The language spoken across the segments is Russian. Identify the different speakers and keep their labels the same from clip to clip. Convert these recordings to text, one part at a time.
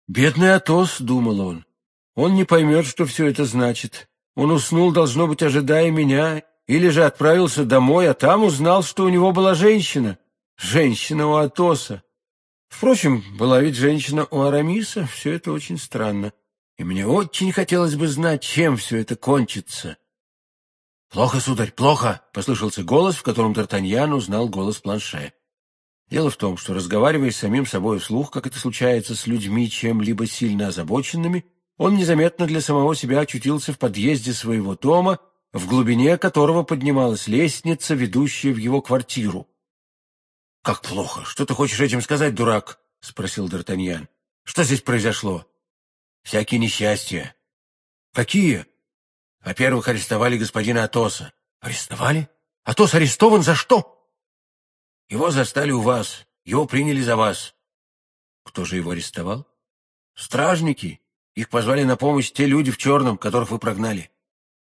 Speaker 1: «Бедный Атос», — думал он, — «он не поймет, что все это значит. Он уснул, должно быть, ожидая меня, или же отправился домой, а там узнал, что у него была женщина. Женщина у Атоса. Впрочем, была ведь женщина у Арамиса, все это очень странно. И мне очень хотелось бы знать, чем все это кончится». «Плохо, сударь, плохо!» — послышался голос, в котором Д'Артаньян узнал голос Планше. Дело в том, что, разговаривая с самим собой вслух, как это случается с людьми чем-либо сильно озабоченными, он незаметно для самого себя очутился в подъезде своего дома, в глубине которого поднималась лестница, ведущая в его квартиру. «Как плохо! Что ты хочешь этим сказать, дурак?» — спросил Д'Артаньян. «Что здесь произошло?» «Всякие несчастья». «Какие?» «Во-первых, арестовали господина Атоса». «Арестовали? Атос арестован за что?» «Его застали у вас. Его приняли за вас». «Кто же его арестовал?» «Стражники. Их позвали на помощь те люди в черном, которых вы прогнали».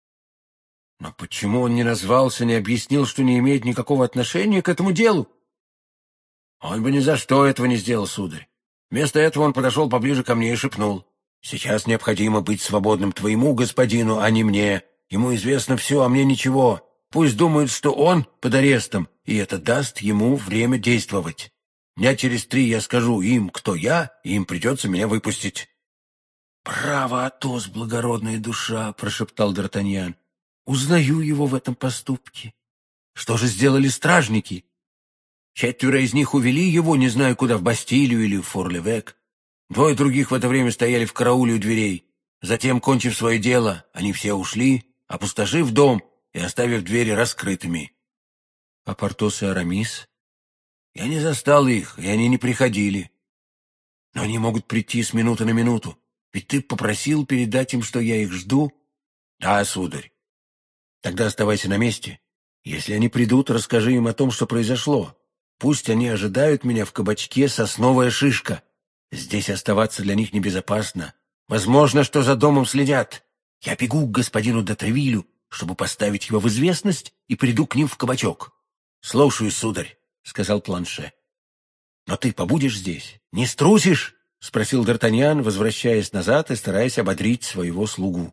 Speaker 1: «Но почему он не назвался, не объяснил, что не имеет никакого отношения к этому делу?» «Он бы ни за что этого не сделал, сударь. Вместо этого он подошел поближе ко мне и шепнул: «Сейчас необходимо быть свободным твоему господину, а не мне. Ему известно все, а мне ничего. Пусть думают, что он под арестом, и это даст ему время действовать. Дня через 3 я скажу им, кто я, и им придется меня выпустить». «Право, Атос, благородная душа», — прошептал Д'Артаньян. «Узнаю его в этом поступке. Что же сделали стражники?» «4 из них увели его, не знаю куда, в Бастилию или в Фор-левек. 2 других в это время стояли в карауле у дверей. Затем, кончив свое дело, они все ушли, опустошив дом и оставив двери раскрытыми». «А Портос и Арамис?» «Я не застал их, и они не приходили. Но они могут прийти с минуты на минуту. Ведь ты попросил передать им, что я их жду?» «Да, сударь». «Тогда оставайся на месте. Если они придут, расскажи им о том, что произошло. Пусть они ожидают меня в кабачке «Сосновая шишка». Здесь оставаться для них небезопасно. Возможно, что за домом следят. Я бегу к господину де Тревилю, чтобы поставить его в известность, и приду к ним в кабачок». «Слушаюсь, сударь», — сказал Планше. «Но ты побудешь здесь? Не струсишь?» — спросил Д'Артаньян, возвращаясь назад и стараясь ободрить своего слугу.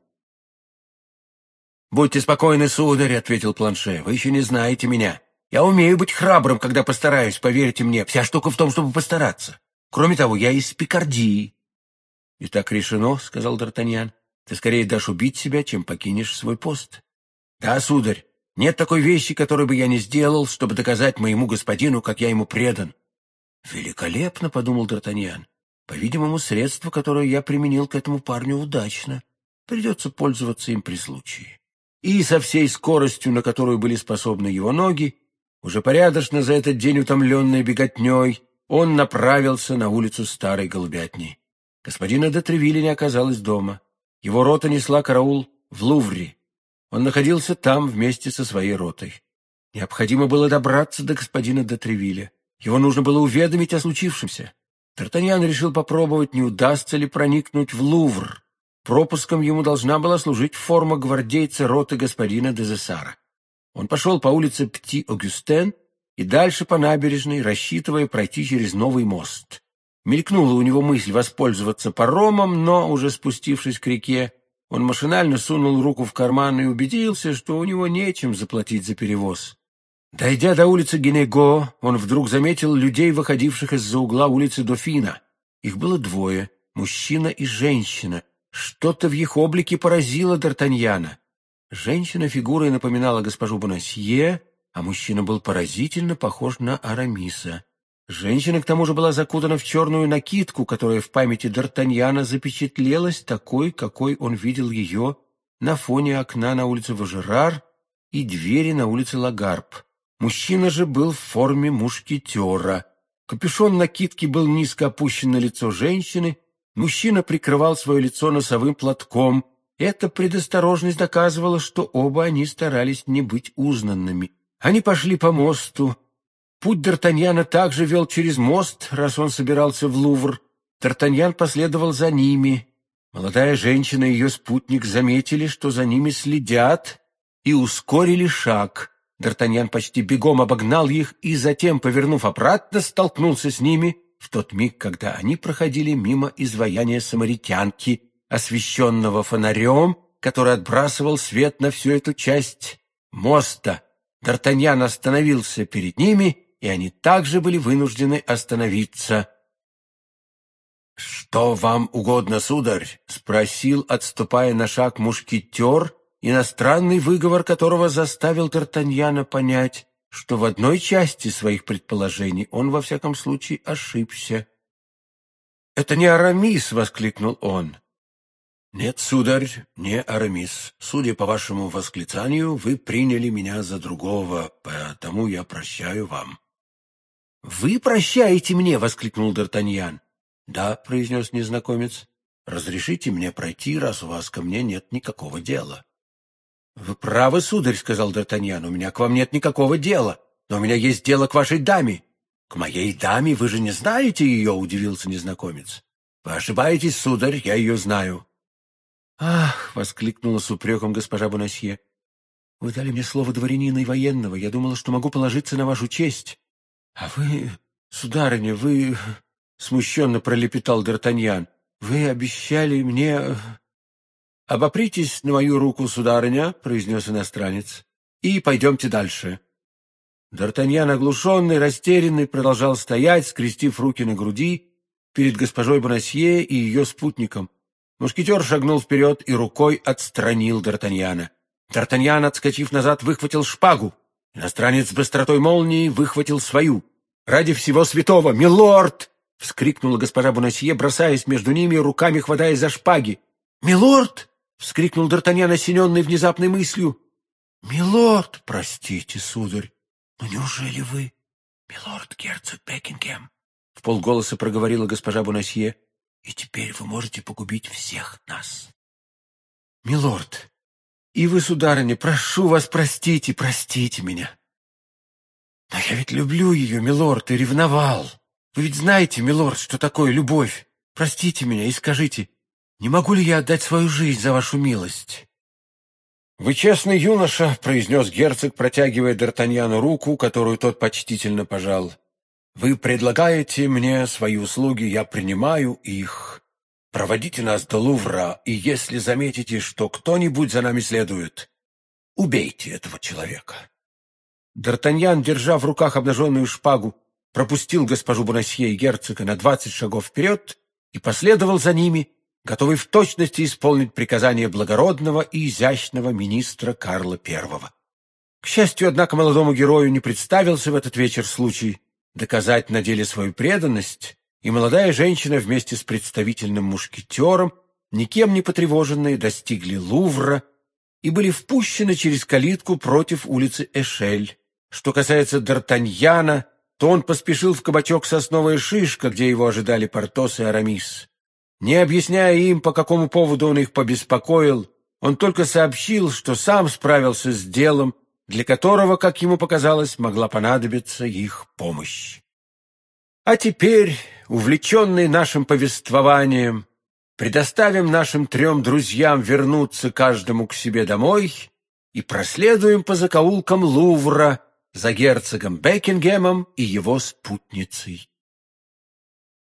Speaker 1: «Будьте спокойны, сударь», — ответил Планше, — «вы еще не знаете меня. Я умею быть храбрым, когда постараюсь, поверьте мне. Вся штука в том, чтобы постараться. Кроме того, я из Пикардии». «И так решено», — сказал Д'Артаньян. «Ты скорее дашь убить себя, чем покинешь свой пост». «Да, сударь, нет такой вещи, которую бы я не сделал, чтобы доказать моему господину, как я ему предан». «Великолепно», — подумал Д'Артаньян. «По-видимому, средство, которое я применил к этому парню, удачно. Придется пользоваться им при случае». И со всей скоростью, на которую были способны его ноги, уже порядочно за этот день утомленный беготней, он направился на улицу Старой Голубятни. Господина де Тревилля не оказалось дома. Его рота несла караул в Лувре. Он находился там вместе со своей ротой. Необходимо было добраться до господина де Тревилля. Его нужно было уведомить о случившемся. Д'Артаньян решил попробовать, не удастся ли проникнуть в Лувр. Пропуском ему должна была служить форма гвардейца роты господина де Зессара. Он пошел по улице Пти-Огюстен и дальше по набережной, рассчитывая пройти через новый мост. Мелькнула у него мысль воспользоваться паромом, но, уже спустившись к реке, он машинально сунул руку в карман и убедился, что у него нечем заплатить за перевоз. Дойдя до улицы Генего, он вдруг заметил людей, выходивших из-за угла улицы Дофина. Их было 2, мужчина и женщина. Что-то в их облике поразило Д'Артаньяна. Женщина фигурой напоминала госпожу Бонасье, а мужчина был поразительно похож на Арамиса. Женщина, к тому же, была закутана в черную накидку, которая в памяти Д'Артаньяна запечатлелась такой, какой он видел ее на фоне окна на улице Важерар и двери на улице Лагарб. Мужчина же был в форме мушкетера. Капюшон накидки был низко опущен на лицо женщины. Мужчина прикрывал свое лицо носовым платком. Эта предосторожность доказывала, что оба они старались не быть узнанными. Они пошли по мосту. Путь Д'Артаньяна также вел через мост, раз он собирался в Лувр. Д'Артаньян последовал за ними. Молодая женщина и ее спутник заметили, что за ними следят, и ускорили шаг. Д'Артаньян почти бегом обогнал их и затем, повернув обратно, столкнулся с ними в тот миг, когда они проходили мимо изваяния самаритянки, освещенного фонарем, который отбрасывал свет на всю эту часть моста. Д'Артаньян остановился перед ними, и они также были вынуждены остановиться. «Что вам угодно, сударь?» — спросил, отступая на шаг, мушкетер, иностранный выговор которого заставил Д'Артаньяна понять, что в одной части своих предположений он, во всяком случае, ошибся. «Это не Арамис!» — воскликнул он. «Нет, сударь, не Арамис. Судя по вашему восклицанию, вы приняли меня за другого, поэтому я прощаю вам». «Вы прощаете мне?» — воскликнул Д'Артаньян. «Да», — произнес незнакомец. «Разрешите мне пройти, раз у вас ко мне нет никакого дела». «Вы правы, сударь», — сказал Д'Артаньян, — «у меня к вам нет никакого дела, но у меня есть дело к вашей даме». «К моей даме? Вы же не знаете ее?» — удивился незнакомец. «Вы ошибаетесь, сударь, я ее знаю». «Ах!» — воскликнула с упреком госпожа Бонасье. «Вы дали мне слово дворянина и военного. Я думала, что могу положиться на вашу честь. А вы, сударыня, вы...» — смущенно пролепетал Д'Артаньян. «Вы обещали мне...» «Обопритесь на мою руку, сударыня», — произнес иностранец, — «и пойдемте дальше». Д'Артаньян, оглушенный, растерянный, продолжал стоять, скрестив руки на груди, перед госпожой Бонасье и ее спутником. Мушкетер шагнул вперед и рукой отстранил Д'Артаньяна. Д'Артаньян, отскочив назад, выхватил шпагу. Иностранец с быстротой молнии выхватил свою. «Ради всего святого, милорд!» — вскрикнула госпожа Бонасье, бросаясь между ними, руками хватаясь за шпаги. «Милорд!» — вскрикнул Д'Артаньян, осененный внезапной мыслью. «Милорд! Простите, сударь, но неужели вы...» «Милорд герцог Бекингем!» — вполголоса проговорила госпожа Бонасье. «И теперь вы можете погубить всех нас». «Милорд, и вы, сударыня, прошу вас, простите меня. Но я ведь люблю ее, милорд, и ревновал. Вы ведь знаете, милорд, что такое любовь. Простите меня и скажите, не могу ли я отдать свою жизнь за вашу милость?» «Вы честный юноша», — произнес герцог, протягивая Д'Артаньяну руку, которую тот почтительно пожал. «Вы предлагаете мне свои услуги, я принимаю их. Проводите нас до Лувра, и если заметите, что кто-нибудь за нами следует, убейте этого человека». Д'Артаньян, держа в руках обнаженную шпагу, пропустил госпожу Бонасье и герцога на 20 шагов вперед и последовал за ними, готовый в точности исполнить приказание благородного и изящного министра Карла I. К счастью, однако, молодому герою не представился в этот вечер случай доказать на деле свою преданность, и молодая женщина вместе с представительным мушкетером, никем не потревоженные, достигли Лувра и были впущены через калитку против улицы Эшель. Что касается Д'Артаньяна, то он поспешил в кабачок «Сосновая шишка», где его ожидали Портос и Арамис. Не объясняя им, по какому поводу он их побеспокоил, он только сообщил, что сам справился с делом, для которого, как ему показалось, могла понадобиться их помощь. А теперь, увлеченный нашим повествованием, предоставим нашим 3 друзьям вернуться каждому к себе домой и проследуем по закоулкам Лувра за герцогом Бекингемом и его спутницей.